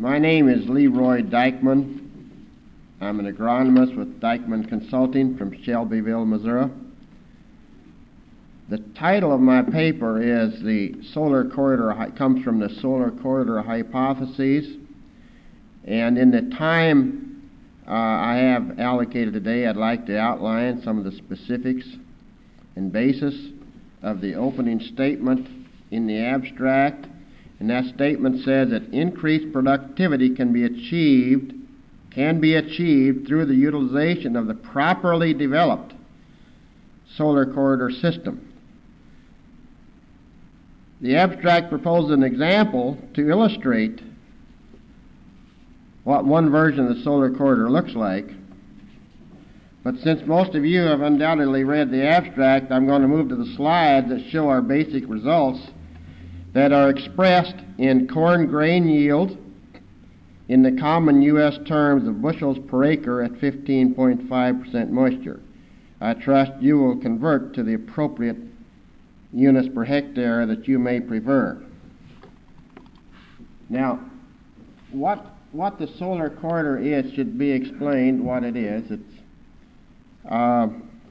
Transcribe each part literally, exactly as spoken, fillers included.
My name is Leroy Dyckman. I'm an agronomist with Dyckman Consulting from Shelbyville, Missouri. The title of my paper is the Solar Corridor, comes from the Solar Corridor Hypotheses. And in the time uh, I have allocated today, I'd like to outline some of the specifics and basis of the opening statement in the abstract. And that statement says that increased productivity can be achieved can be achieved through the utilization of the properly developed solar corridor system. The abstract proposes an example to illustrate what one version of the solar corridor looks like. But since most of you have undoubtedly read the abstract, I'm going to move to the slides that show our basic results that are expressed in corn grain yield in the common U S terms of bushels per acre at fifteen point five percent moisture. I trust you will convert to the appropriate units per hectare that you may prefer. Now, what, what the solar corridor is should be explained what it is. It's, uh,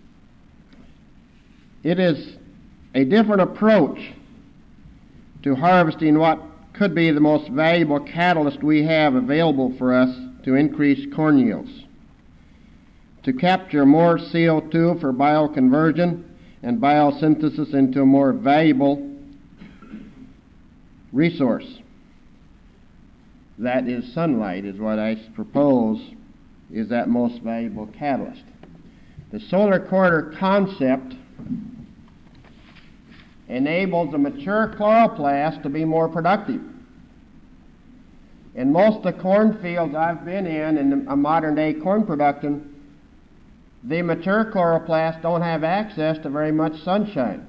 it is a different approach to harvesting what could be the most valuable catalyst we have available for us to increase corn yields, to capture more C O two for bioconversion and biosynthesis into a more valuable resource. That is sunlight, is what I propose is that most valuable catalyst. The solar corridor concept enables a mature chloroplast to be more productive. In most of the cornfields I've been in, in a modern-day corn production, the mature chloroplasts don't have access to very much sunshine.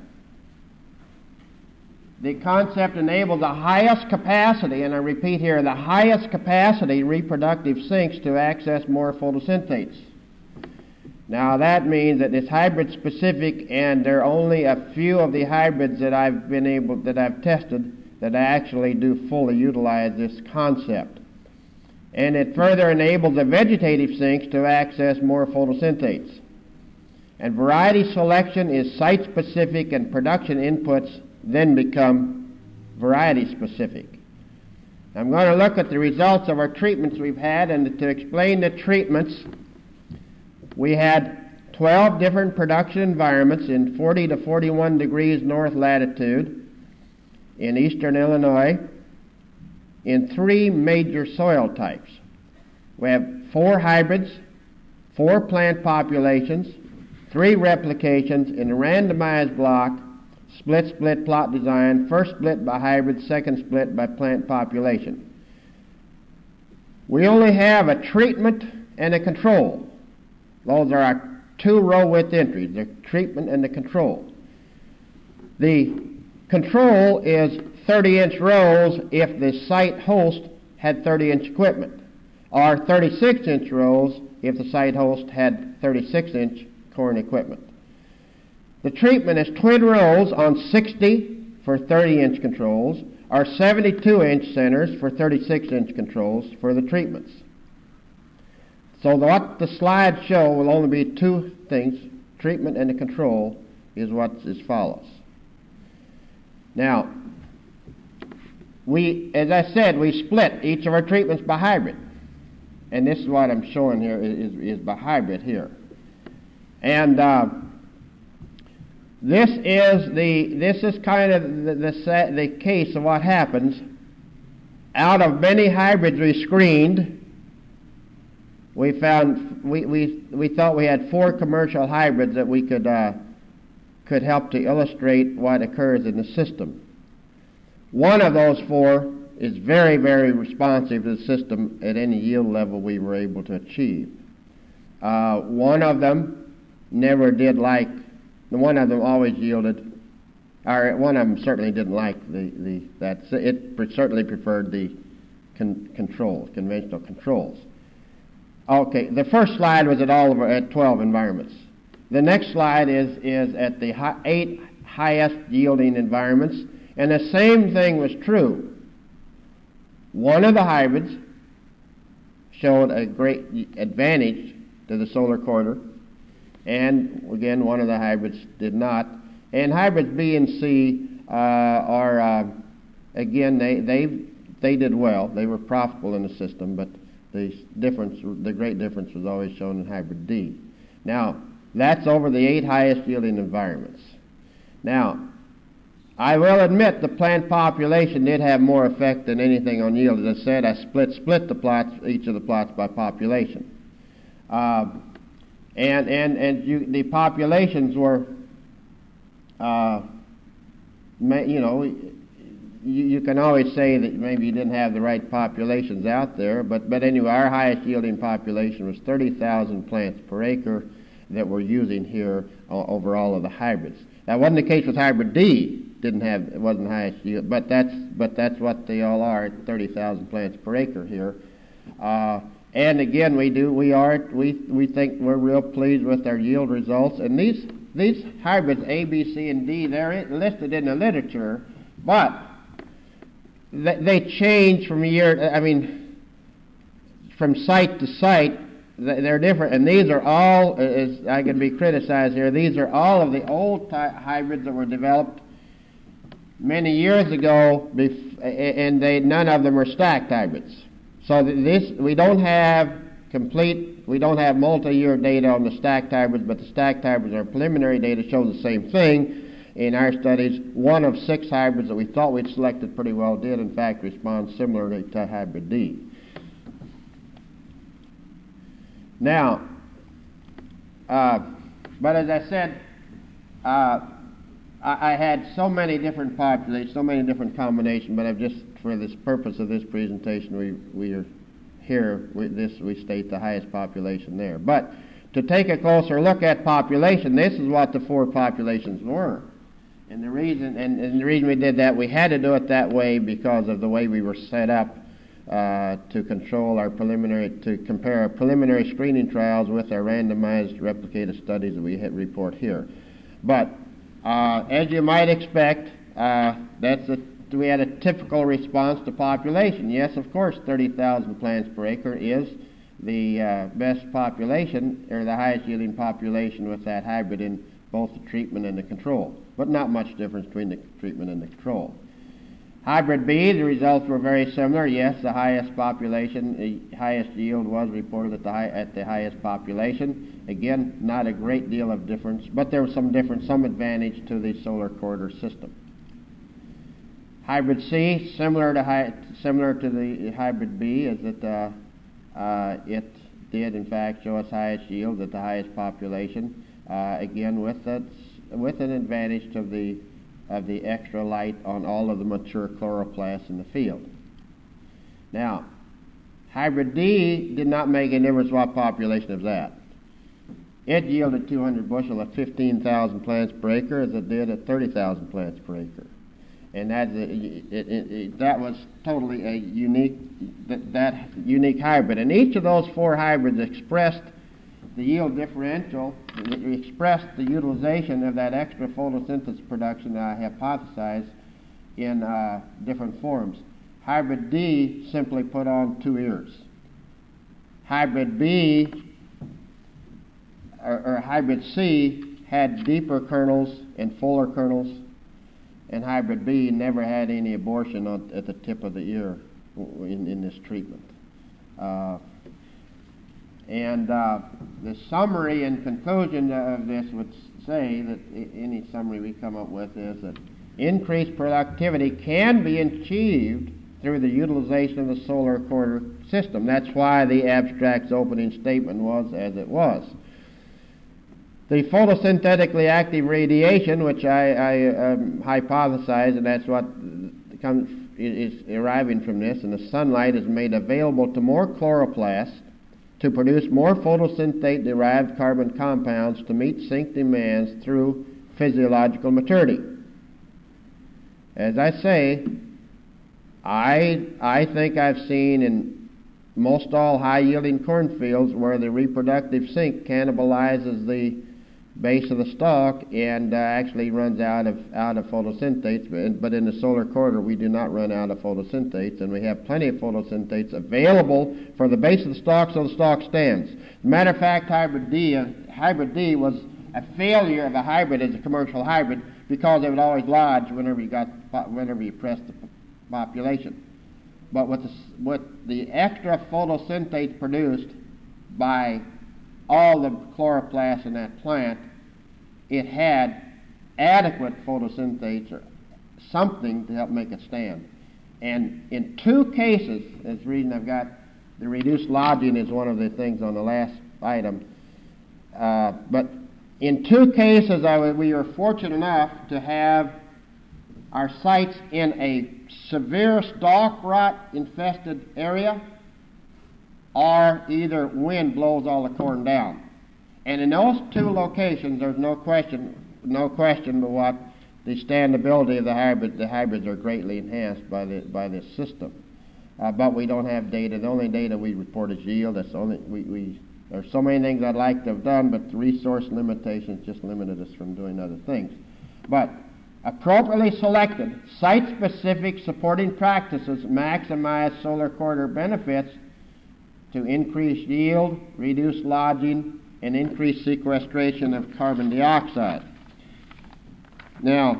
The concept enables the highest capacity, and I repeat here, the highest capacity reproductive sinks to access more photosynthetates. Now that means that it's hybrid specific, and there are only a few of the hybrids that I've been able, that I've tested, that actually do fully utilize this concept. And it further enables the vegetative sinks to access more photosynthetates. And variety selection is site specific, and production inputs then become variety specific. I'm going to look at the results of our treatments we've had, and to explain the treatments, we had twelve different production environments in forty to forty-one degrees north latitude in eastern Illinois in three major soil types. We have four hybrids, four plant populations, three replications in a randomized block, split-split plot design, first split by hybrid, second split by plant population. We only have a treatment and a control. Those are our two row width entries, the treatment and the control. The control is thirty inch rows if the site host had thirty inch equipment, or thirty-six inch rows if the site host had thirty-six inch corn equipment. The treatment is twin rows on sixty for thirty inch controls, or seventy-two inch centers for thirty-six inch controls for the treatments. So what the slides show will only be two things, treatment and the control, is what as follows. Now, we, as I said, we split each of our treatments by hybrid. And this is what I'm showing here is, is by hybrid here. And uh, this is the this is kind of the, the, the case of what happens. Out of many hybrids we screened, we found we, we, we thought we had four commercial hybrids that we could uh, could help to illustrate what occurs in the system. One of those four is very, very responsive to the system at any yield level we were able to achieve. Uh, one of them never did like, one of them always yielded, or one of them certainly didn't like the, the that, it certainly preferred the con controls, conventional controls. Okay, the first slide was at all of our, at twelve environments. The next slide is, is at the hi eight highest yielding environments, and the same thing was true. One of the hybrids showed a great advantage to the solar quarter, and again, one of the hybrids did not. And hybrids B and C uh, are, uh, again, they, they, they did well. They were profitable in the system, but the difference, the great difference was always shown in hybrid D. Now, that's over the eight highest yielding environments. Now, I will admit the plant population did have more effect than anything on yield. As I said, I split split the plots, each of the plots by population. Uh, and and, and you, the populations were, uh, you know, you, you can always say that maybe you didn't have the right populations out there, but, but anyway, our highest yielding population was thirty thousand plants per acre that we're using here uh, over all of the hybrids. That wasn't the case with hybrid D. Didn't have, it wasn't the highest yield, but that's but that's what they all are at thirty thousand plants per acre here. Uh, and again, we do we are we we think we're real pleased with our yield results. And these these hybrids A, B, C, and D, they're listed in the literature, but they, they change from year. I mean, from site to site. They're different, and these are all, as I can be criticized here, these are all of the old hybrids that were developed many years ago, and they, none of them are stacked hybrids. So this, we don't have complete, we don't have multi-year data on the stacked hybrids, but the stacked hybrids, our preliminary data shows the same thing. In our studies, one of six hybrids that we thought we'd selected pretty well did, in fact, respond similarly to hybrid D. Now, uh, but as I said, uh, I, I had so many different populations, so many different combinations, but I've just, for this purpose of this presentation, we, we are here, we, this, we state the highest population there. But to take a closer look at population, this is what the four populations were. And the reason, and, and the reason we did that, we had to do it that way because of the way we were set up Uh, to control our preliminary, to compare our preliminary screening trials with our randomized replicated studies that we had report here. But uh, as you might expect, uh, that's a, we had a typical response to population. Yes, of course, thirty thousand plants per acre is the uh, best population, or the highest yielding population with that hybrid in both the treatment and the control, but not much difference between the treatment and the control. Hybrid B, the results were very similar. Yes, the highest population, the highest yield was reported at the, high, at the highest population. Again, not a great deal of difference, but there was some difference, some advantage to the solar corridor system. Hybrid C, similar to high, similar to the hybrid B, is that uh, uh, it did in fact show its highest yield at the highest population. Uh, again, with that, with an advantage to the of the extra light on all of the mature chloroplasts in the field. Now, hybrid D did not make any difference what population of that. It yielded two hundred bushel at fifteen thousand plants per acre, as it did at thirty thousand plants per acre. And that, it, it, it, that was totally a unique, that, that unique hybrid. And each of those four hybrids expressed the yield differential, it expressed the utilization of that extra photosynthesis production that I hypothesized in uh, different forms. Hybrid D simply put on two ears. Hybrid B, or, or hybrid C, had deeper kernels and fuller kernels, and hybrid B never had any abortion on, at the tip of the ear in, in this treatment. Uh, And uh, the summary and conclusion of this would say that any summary we come up with is that increased productivity can be achieved through the utilization of the solar corridor system. That's why the abstract's opening statement was as it was. The photosynthetically active radiation, which I, I um, hypothesize, and that's what comes, is arriving from this, and the sunlight is made available to more chloroplasts to produce more photosynthate-derived carbon compounds to meet sink demands through physiological maturity. As I say, I, I think I've seen in most all high-yielding cornfields where the reproductive sink cannibalizes the, base of the stalk and uh, actually runs out of out of photosynthates. But, but in the solar quarter, we do not run out of photosynthates, and we have plenty of photosynthates available for the base of the stalk, so the stalk stands. Matter of fact, hybrid D, uh, hybrid D was a failure of a hybrid as a commercial hybrid because it would always lodge whenever you got whenever you pressed the population. But with the, with the extra photosynthate produced by all the chloroplasts in that plant, it had adequate photosynthase or something to help make it stand. And in two cases, as reason I've got the reduced lodging is one of the things on the last item, uh, but in two cases I w we were fortunate enough to have our sites in a severe stalk rot infested area, or either wind blows all the corn down. And in those two locations, there's no question, no question but what the standability of the hybrid, the hybrids are greatly enhanced by the by this system. Uh, but we don't have data. The only data we report is yield. That's the only we, we there's so many things I'd like to have done, but the resource limitations just limited us from doing other things. But appropriately selected, site-specific supporting practices maximize solar quarter benefits to increase yield, reduce lodging, and increase sequestration of carbon dioxide. Now,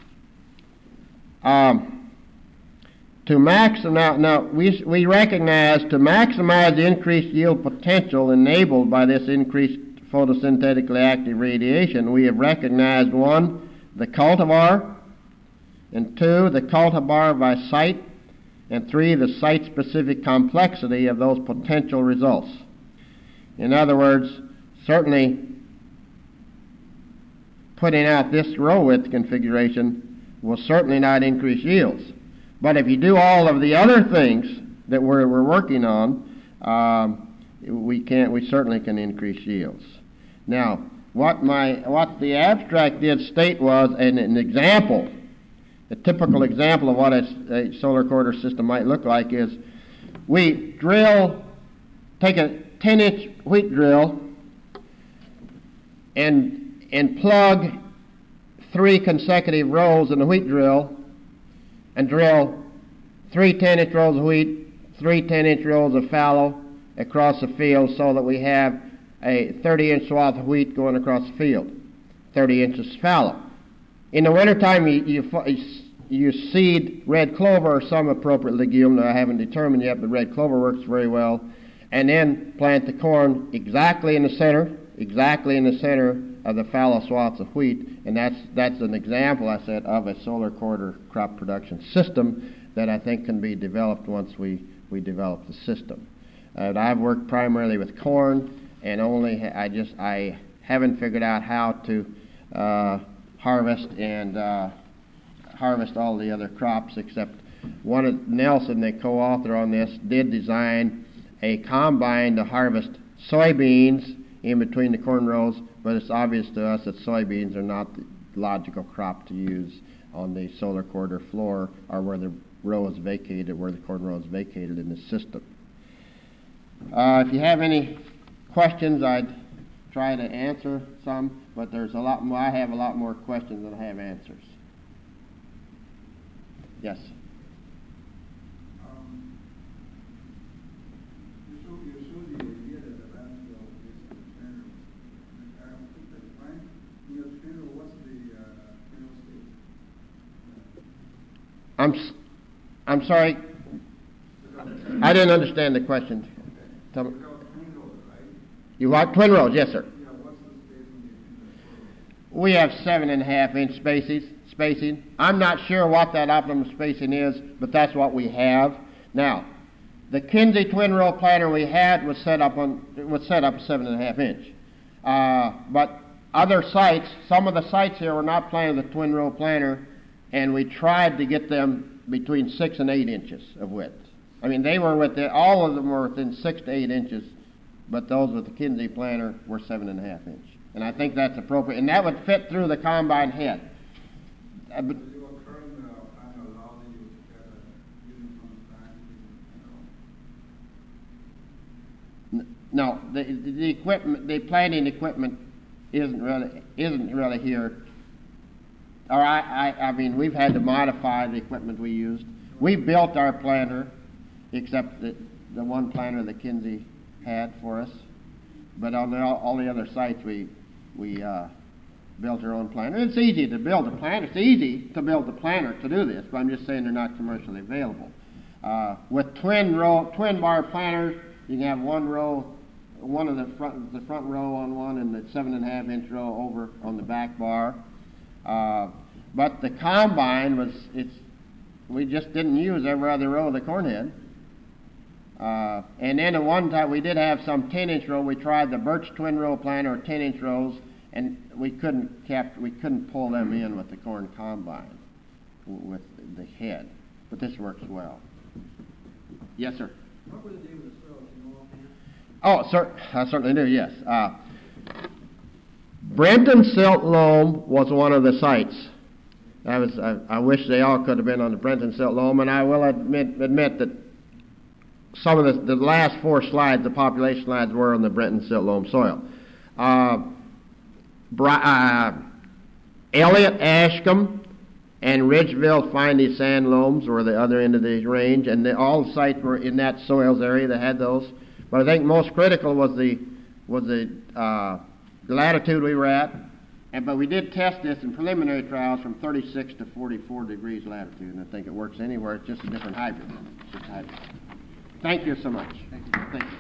um, to max now, now we we recognize to maximize the increased yield potential enabled by this increased photosynthetically active radiation, we have recognized one, the cultivar, and two, the cultivar by site, and three, the site-specific complexity of those potential results. In other words, certainly putting out this row width configuration will certainly not increase yields. But if you do all of the other things that we're, we're working on, um, we can we certainly can increase yields. Now, what my what the abstract did state was an, an example. A typical example of what a, a solar quarter system might look like is we drill, take a ten inch wheat drill and, and plug three consecutive rows in the wheat drill and drill three ten inch rows of wheat, three ten inch rows of fallow across the field so that we have a thirty inch swath of wheat going across the field, thirty inches fallow. In the wintertime, you, you, you seed red clover or some appropriate legume that I haven't determined yet, but red clover works very well, and then plant the corn exactly in the center, exactly in the center of the fallow swaths of wheat, and that's, that's an example, I said, of a solar quarter crop production system that I think can be developed once we, we develop the system. And I've worked primarily with corn, and only I just I haven't figured out how to uh, harvest and uh, harvest all the other crops, except one of Nelson, the co-author on this, did design a combine to harvest soybeans in between the corn rows, but it's obvious to us that soybeans are not the logical crop to use on the solar quarter floor or where the row is vacated, where the corn row is vacated in the system. Uh, if you have any questions, I'd try to answer some, but there's a lot more. I have a lot more questions than I have answers. Yes. Um, you showed you showed the idea that the landfill is sustainable. I don't think that's fine. In your sustainable, what's the uh, final state? I'm s I'm sorry. I didn't understand the question. Okay. Tell me. Twin rows, right? You want twin rows? Yes, sir. Yeah. What's the spacing between the four rows? We have seven and a half inch spaces, spacing. I'm not sure what that optimum spacing is, but that's what we have. Now, the Kinsey twin row planter we had was set up on was set up seven and a half inch. Uh, but other sites, some of the sites here were not planted with twin row planter, and we tried to get them between six and eight inches of width. I mean, they were within, all of them were within six to eight inches, but those with the Kinsey planter were seven and a half inch. And I think that's appropriate, and that would fit through the combine head. Uh, but Does your current uh, plan allow you to get a uniform plan? n- no, the, the equipment, the planting equipment isn't really isn't really here. Or I, I, I mean, we've had to modify the equipment we used. We built our planter, except the, the one planter that Kinsey had for us. But on the, all the other sites, we we uh, built our own planter. It's easy to build a planter. It's easy to build a planter to do this, but I'm just saying they're not commercially available. Uh, with twin row, twin bar planters, you can have one row, one of the front, the front row on one, and the seven and a half inch row over on the back bar. Uh, but the combine was, it's, we just didn't use every other row of the corn head. Uh, and then at one time we did have some ten inch row. We tried the Birch twin row planter, or ten inch rows, and we couldn't cap, we couldn't pull them in with the corn combine, w with the head. But this works well. Yes, sir. What were the name of the soils in offhand? Oh, sir, I certainly do. Yes. Uh, Brenton Silt Loam was one of the sites. I was. I, I wish they all could have been on the Brenton Silt Loam, and I will admit admit that some of the, the last four slides, the population slides, were on the Brenton Silt Loam soil. Uh, uh, Elliott Ashcombe and Ridgeville Finey Sand Loams were the other end of the range, and the, all the sites were in that soils area that had those. But I think most critical was the was the uh, latitude we were at. And, but we did test this in preliminary trials from thirty-six to forty-four degrees latitude, and I think it works anywhere. It's just a different hybrid. It's just a hybrid. Thank you so much. Thank you. Thank you.